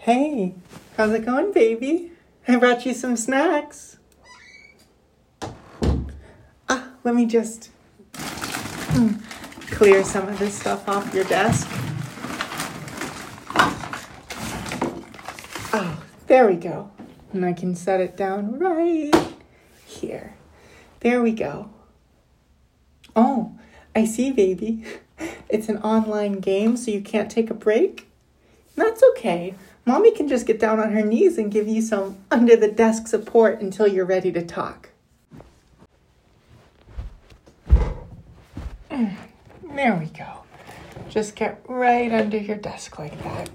Hey, how's it going, baby? I brought you some snacks. Let me just clear some of this stuff off your desk. Oh, there we go. And I can set it down right here. There we go. Oh, I see, baby. It's an online game, so you can't take a break? That's okay. Mommy can just get down on her knees and give you some under-the-desk support until you're ready to talk. There we go. Just get right under your desk like that.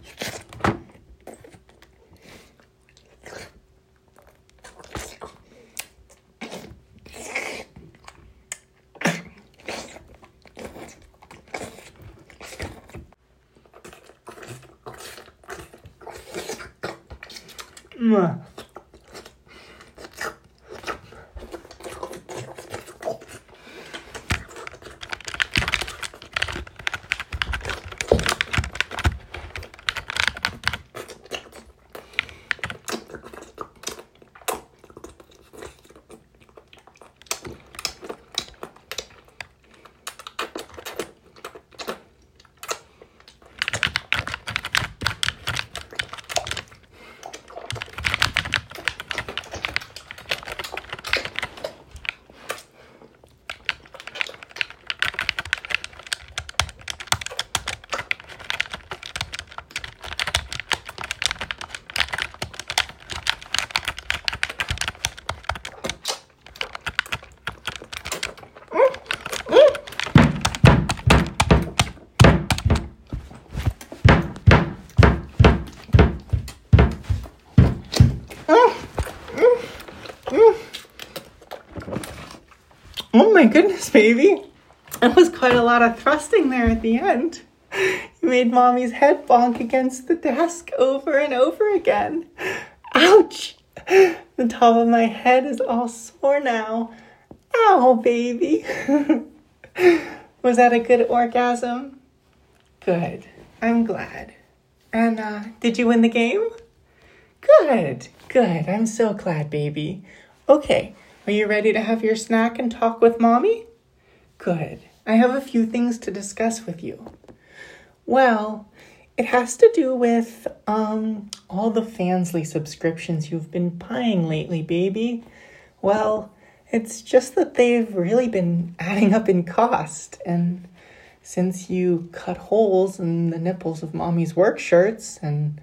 Oh my goodness, baby. That was quite a lot of thrusting there at the end. You made Mommy's head bonk against the desk over and over again. Ouch! The top of my head is all sore now. Ow, baby. Was that a good orgasm? Good. I'm glad. And did you win the game? Good. I'm so glad, baby. Okay. Are you ready to have your snack and talk with Mommy? Good. I have a few things to discuss with you. Well, it has to do with all the Fansly subscriptions you've been buying lately, baby. Well, it's just that they've really been adding up in cost. And since you cut holes in the nipples of Mommy's work shirts and,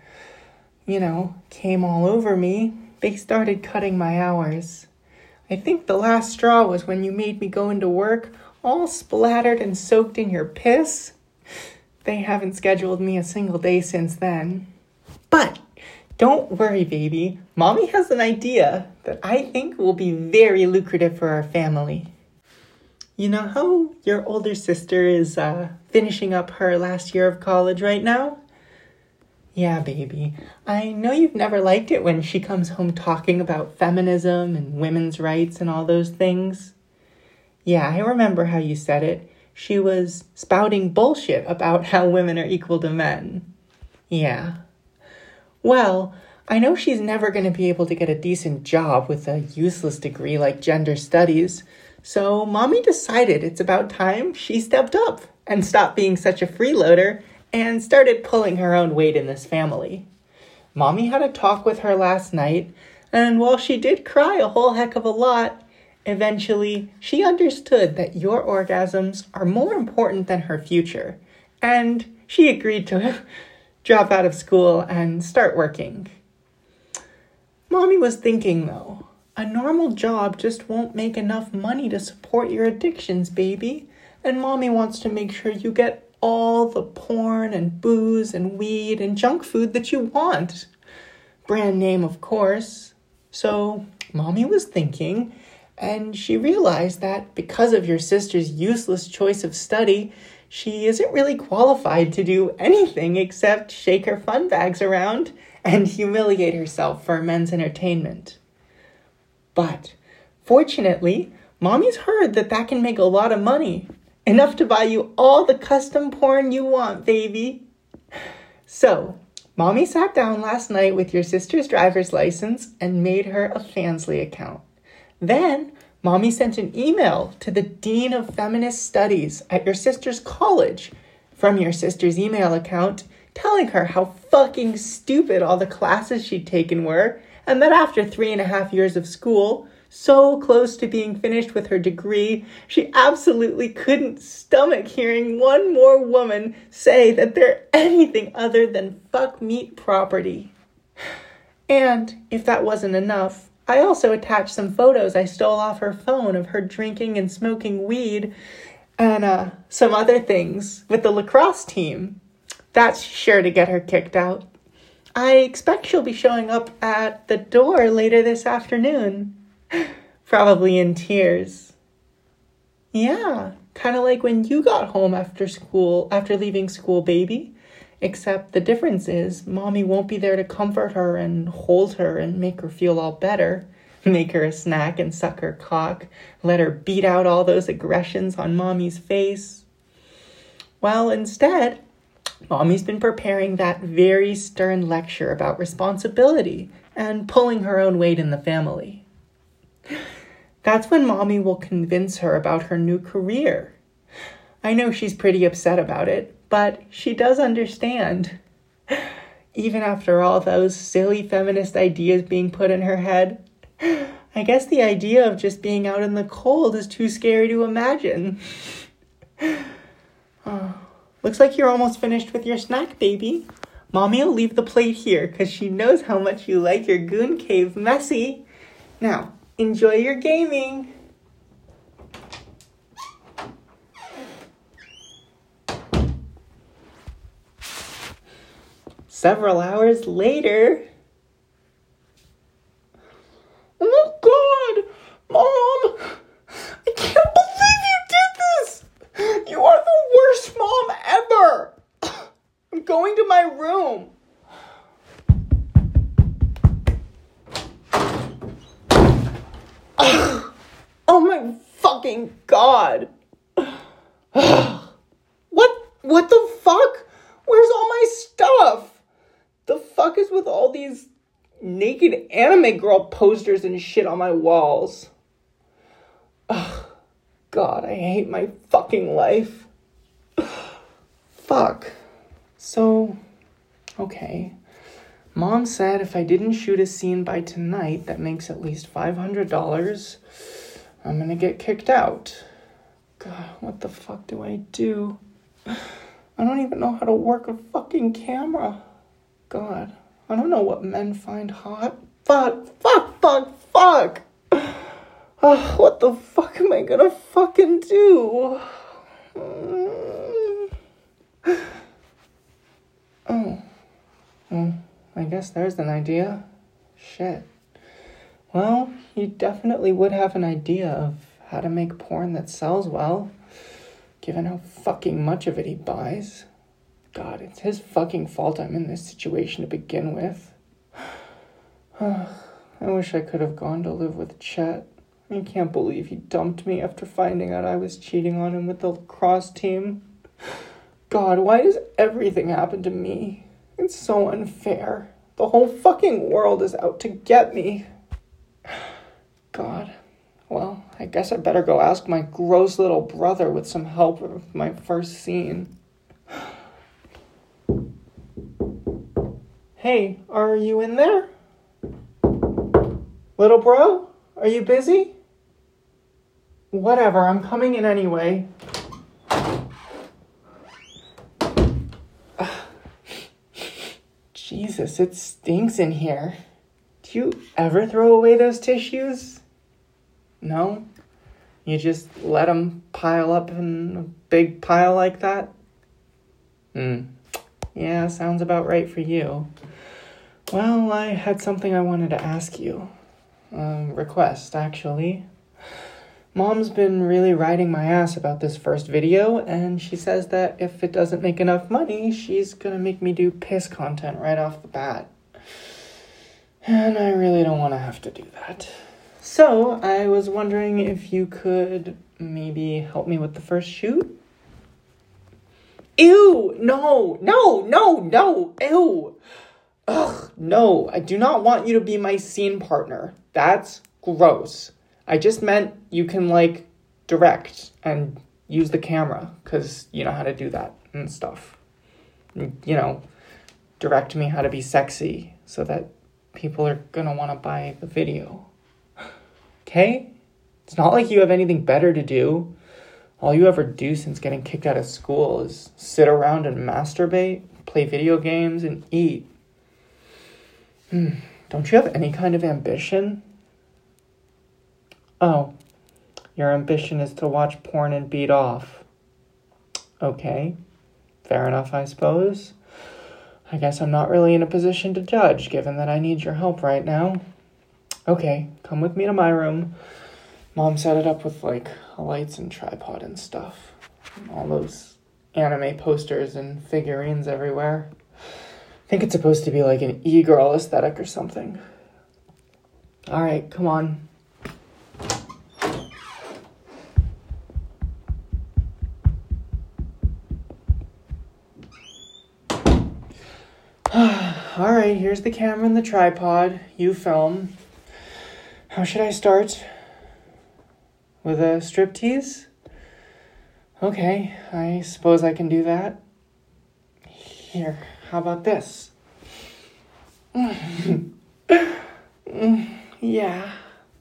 came all over me, they started cutting my hours. I think the last straw was when you made me go into work all splattered and soaked in your piss. They haven't scheduled me a single day since then. But don't worry, baby. Mommy has an idea that I think will be very lucrative for our family. You know how your older sister is finishing up her last year of college right now? Yeah, baby. I know you've never liked it when she comes home talking about feminism and women's rights and all those things. Yeah, I remember how you said it. She was spouting bullshit about how women are equal to men. Yeah. Well, I know she's never going to be able to get a decent job with a useless degree like gender studies, so Mommy decided it's about time she stepped up and stopped being such a freeloader and started pulling her own weight in this family. Mommy had a talk with her last night, and while she did cry a whole heck of a lot, eventually she understood that your orgasms are more important than her future, and she agreed to drop out of school and start working. Mommy was thinking, though, a normal job just won't make enough money to support your addictions, baby, and Mommy wants to make sure you get all the porn and booze and weed and junk food that you want. Brand name, of course. So Mommy was thinking, and she realized that because of your sister's useless choice of study, she isn't really qualified to do anything except shake her fun bags around and humiliate herself for men's entertainment. But fortunately, Mommy's heard that can make a lot of money. Enough to buy you all the custom porn you want, baby. So, Mommy sat down last night with your sister's driver's license and made her a Fansly account. Then, Mommy sent an email to the Dean of Feminist Studies at your sister's college from your sister's email account, telling her how fucking stupid all the classes she'd taken were, and that after 3.5 years of school, so close to being finished with her degree, she absolutely couldn't stomach hearing one more woman say that they're anything other than fuck meat property. And if that wasn't enough, I also attached some photos I stole off her phone of her drinking and smoking weed and some other things with the lacrosse team. That's sure to get her kicked out. I expect she'll be showing up at the door later this afternoon. Probably in tears. Yeah, kind of like when you got home after leaving school, baby. Except the difference is, Mommy won't be there to comfort her and hold her and make her feel all better. Make her a snack and suck her cock. Let her beat out all those aggressions on Mommy's face. Well, instead, Mommy's been preparing that very stern lecture about responsibility and pulling her own weight in the family. That's when Mommy will convince her about her new career. I know she's pretty upset about it, but she does understand. Even after all those silly feminist ideas being put in her head, I guess the idea of just being out in the cold is too scary to imagine. Looks like you're almost finished with your snack, baby. Mommy will leave the plate here because she knows how much you like your goon cave messy. Now, enjoy your gaming. Several hours later. Oh my God! Mom! I can't believe you did this! You are the worst mom ever! I'm going to my room. Oh my fucking God. What the fuck? Where's all my stuff? The fuck is with all these naked anime girl posters and shit on my walls? God, I hate my fucking life. Fuck. So, okay. Mom said if I didn't shoot a scene by tonight that makes at least $500, I'm gonna get kicked out. God, what the fuck do I do? I don't even know how to work a fucking camera. God, I don't know what men find hot. Fuck. What the fuck am I gonna fucking do? I guess there's an idea. Shit. Well, he definitely would have an idea of how to make porn that sells well, given how fucking much of it he buys. God, it's his fucking fault I'm in this situation to begin with. I wish I could have gone to live with Chet. I can't believe he dumped me after finding out I was cheating on him with the lacrosse team. God, why does everything happen to me? It's so unfair. The whole fucking world is out to get me. God. Well, I guess I better go ask my gross little brother with some help with my first scene. Hey, are you in there? Little bro? Are you busy? Whatever, I'm coming in anyway. Jesus, it stinks in here. Do you ever throw away those tissues? No? You just let them pile up in a big pile like that? Yeah, sounds about right for you. Well, I had something I wanted to ask you. Request, actually. Mom's been really riding my ass about this first video, and she says that if it doesn't make enough money, she's gonna make me do piss content right off the bat. And I really don't want to have to do that. So, I was wondering if you could maybe help me with the first shoot? Ew, no, ew. Ugh, no, I do not want you to be my scene partner. That's gross. I just meant you can, like, direct and use the camera, because you know how to do that and stuff. You know, direct me how to be sexy so that people are gonna want to buy the video. Okay? It's not like you have anything better to do. All you ever do since getting kicked out of school is sit around and masturbate, play video games, and eat. Don't you have any kind of ambition? Oh, your ambition is to watch porn and beat off. Okay, fair enough, I suppose. I guess I'm not really in a position to judge, given that I need your help right now. Okay, come with me to my room. Mom set it up with, like, lights and tripod and stuff. All those anime posters and figurines everywhere. I think it's supposed to be like an e-girl aesthetic or something. All right, come on. All right, here's the camera and the tripod. You film. How should I start? With a striptease? Okay, I suppose I can do that. Here, how about this? Yeah.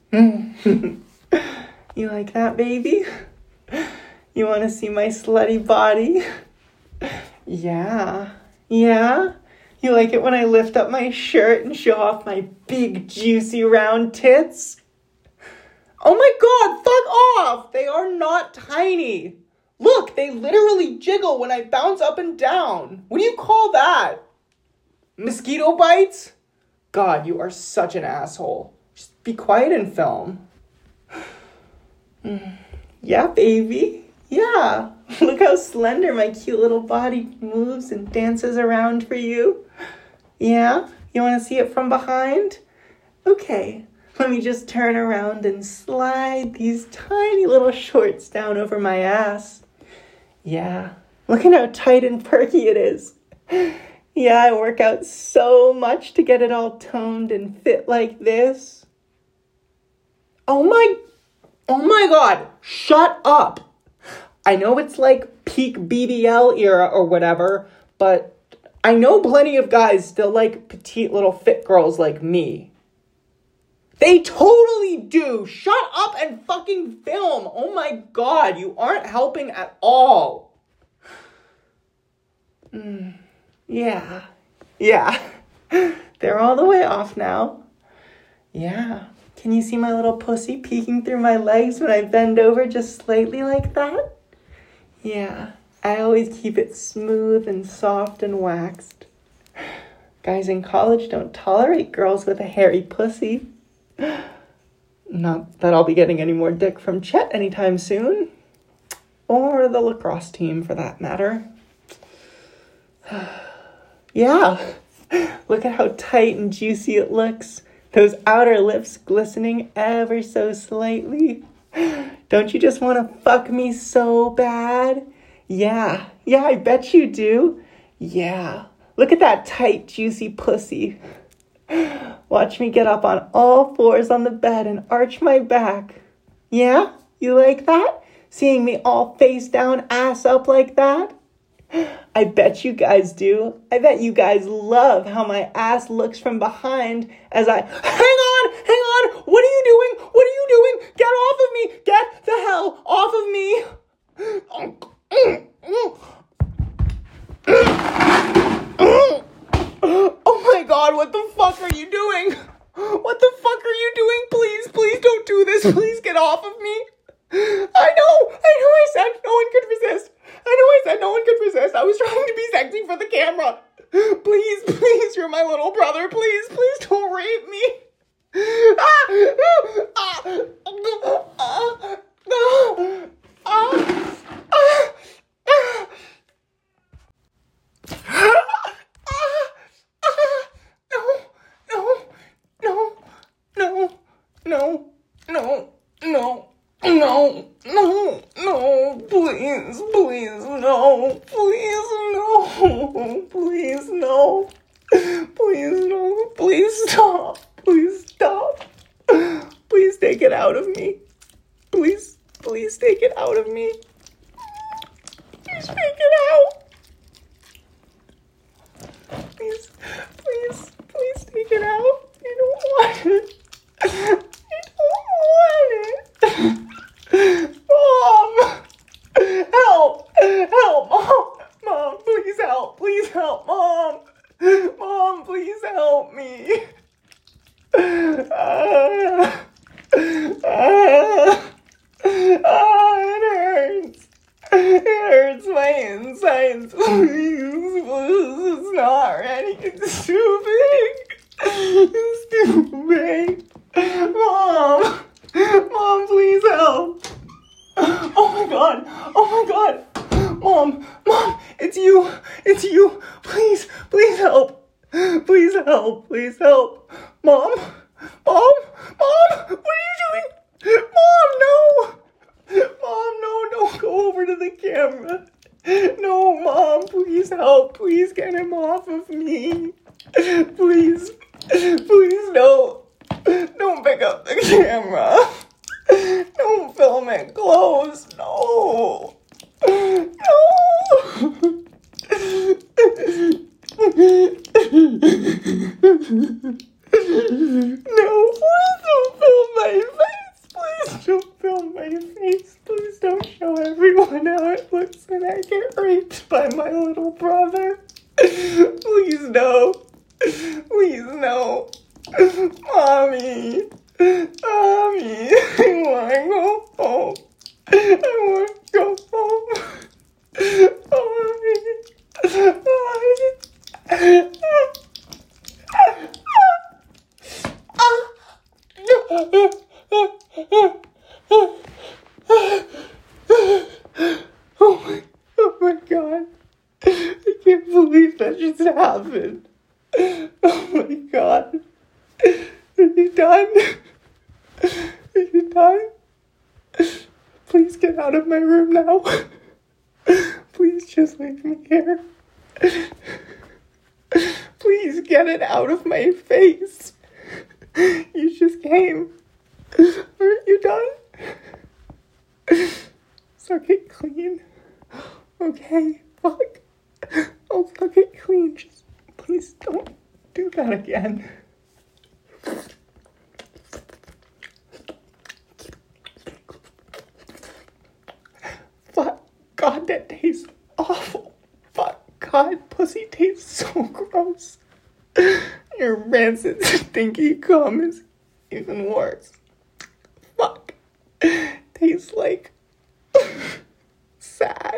You like that, baby? You want to see my slutty body? Yeah. Yeah? You like it when I lift up my shirt and show off my big, juicy, round tits? Oh my God, fuck off! They are not tiny. Look, they literally jiggle when I bounce up and down. What do you call that? Mosquito bites? God, you are such an asshole. Just be quiet and film. Yeah, baby. Yeah. Look how slender my cute little body moves and dances around for you. Yeah? You want to see it from behind? Okay. Let me just turn around and slide these tiny little shorts down over my ass. Yeah, look at how tight and perky it is. Yeah, I work out so much to get it all toned and fit like this. Oh my God, shut up. I know it's like peak BBL era or whatever, but I know plenty of guys still like petite little fit girls like me. They totally do. Shut up and fucking film. Oh my God, you aren't helping at all. Yeah. They're all the way off now. Yeah. Can you see my little pussy peeking through my legs when I bend over just slightly like that? Yeah. I always keep it smooth and soft and waxed. Guys in college don't tolerate girls with a hairy pussy. Not that I'll be getting any more dick from Chet anytime soon. Or the lacrosse team, for that matter. Yeah. Look at how tight and juicy it looks. Those outer lips glistening ever so slightly. Don't you just want to fuck me so bad? Yeah, I bet you do. Yeah. Look at that tight, juicy pussy. Watch me get up on all fours on the bed and arch my back. Yeah? You like that? Seeing me all face down, ass up like that? I bet you guys do. I bet you guys love how my ass looks from behind as I... Hang on! What are you doing? Get off of me! Get the hell off of me! Oh my God, what the fuck are you doing? Please don't do this. Please get off of me. I know I said no one could resist. I was trying to be sexy for the camera. Please, you're my little brother. Please don't rape me. No, please, no. no, please, no, please, no, please, no, please stop, please stop, please take it out of me, please take it out of me, please take it out, please take it out, I don't want it, I don't want it, Mom! Help, Mom, please help, Mom, please help me. It hurts my insides, please, it's not ready, it's too big, Mom, please help. Oh my god, Mom, it's you, please help, Mom, what are you doing? Mom, no, don't go over to the camera, no, Mom, please help, please get him off of me, please, no, don't pick up the camera. Don't film it close. No. No, please don't film my face. Please don't film my face. Please don't show everyone how it looks when I get raped by my little brother. Please no. Mommy, I want to go home. Oh my God. I can't believe that just happened. Oh my God. Are you done? Are you done? Please get out of my room now. Please just leave me here. Please get it out of my face. You just came. Aren't you done? Suck it clean. Okay, fuck. I'll suck it clean. Just please don't do that again. Fuck, God, that tastes awful. Fuck, God, pussy tastes so gross. Your rancid, stinky cum is even worse. Fuck, tastes like sad.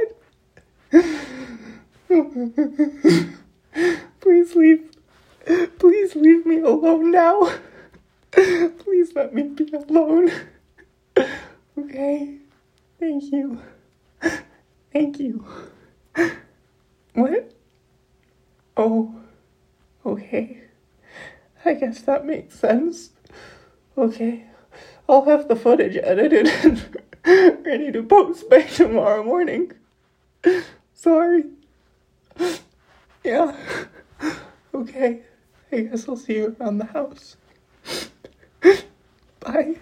Please leave me alone now. Please let me be alone. Okay, thank you. What? Oh, okay. I guess that makes sense. Okay, I'll have the footage edited and ready to post by tomorrow morning. Sorry. Yeah. Okay, I guess I'll see you around the house. Bye.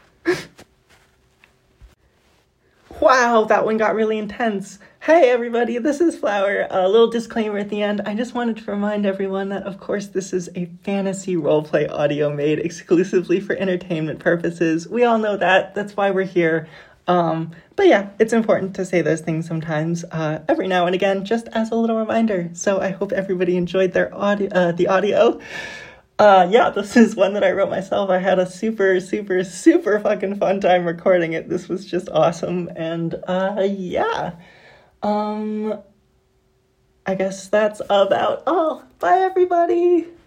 Wow, that one got really intense. Hey everybody, this is Flower. A little disclaimer at the end. I just wanted to remind everyone that, of course, this is a fantasy roleplay audio made exclusively for entertainment purposes. We all know that. That's why we're here. But yeah, it's important to say those things sometimes, every now and again, just as a little reminder. So I hope everybody enjoyed their audio, yeah, this is one that I wrote myself. I had a super fucking fun time recording it. This was just awesome. And, yeah, I guess that's about all. Bye, everybody.